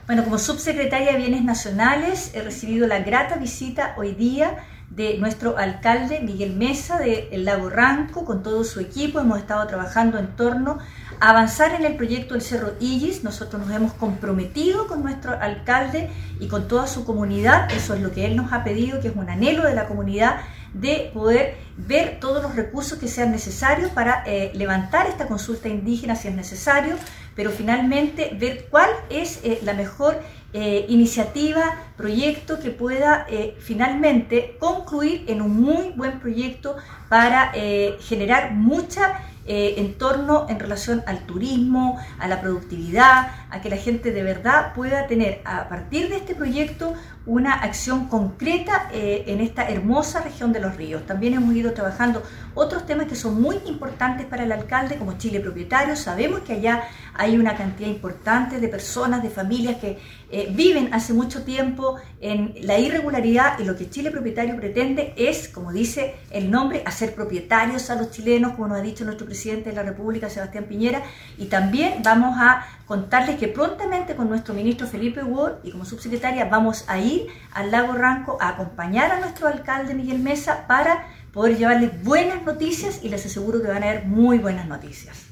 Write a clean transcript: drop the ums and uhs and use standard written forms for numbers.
Bueno, como subsecretaria de Bienes Nacionales he recibido la grata visita hoy día de nuestro alcalde Miguel Mesa del Lago Ranco con todo su equipo. Hemos estado trabajando en torno a avanzar en el proyecto del Cerro Illis. Nosotros nos hemos comprometido con nuestro alcalde y con toda su comunidad. Eso es lo que él nos ha pedido, que es un anhelo de la comunidad, de poder ver todos los recursos que sean necesarios para levantar esta consulta indígena si es necesario, pero finalmente ver cuál es la mejor iniciativa, proyecto que pueda finalmente concluir en un muy buen proyecto para generar mucha entorno en relación al turismo, a la productividad, a que la gente de verdad pueda tener a partir de este proyecto una acción concreta en esta hermosa región de Los Ríos. También hemos ido trabajando otros temas que son muy importantes para el alcalde, como Chile Propietario. Sabemos que allá hay una cantidad importante de personas, de familias que viven hace mucho tiempo en la irregularidad, y lo que Chile Propietario pretende es, como dice el nombre, hacer propietarios a los chilenos, como nos ha dicho nuestro presidente de la República, Sebastián Piñera. Y también vamos a contarles que prontamente con nuestro ministro Felipe Ward y como subsecretaria vamos a ir al Lago Ranco a acompañar a nuestro alcalde Miguel Mesa para poder llevarles buenas noticias, y les aseguro que van a haber muy buenas noticias.